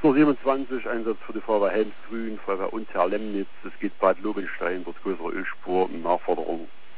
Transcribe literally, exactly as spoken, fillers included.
hundertsiebenundzwanzig, Einsatz für die Feuerwehr Helmsgrün, Feuerwehr Unterlemnitz. Es geht Bad Lobenstein, dort größere Ölspur und Nachforderung